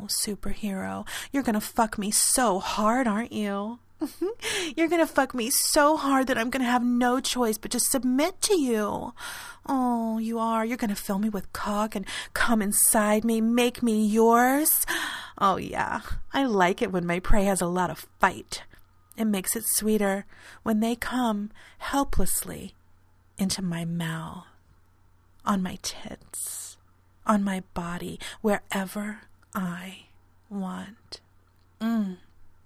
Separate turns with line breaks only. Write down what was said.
superhero, you're gonna fuck me so hard, aren't you? You're gonna fuck me so hard that I'm gonna have no choice but to submit to you. Oh, you are. You're gonna fill me with cock and come inside me, make me yours. Oh, yeah. I like it when my prey has a lot of fight. It makes it sweeter when they come helplessly into my mouth, on my tits, on my body, wherever I want.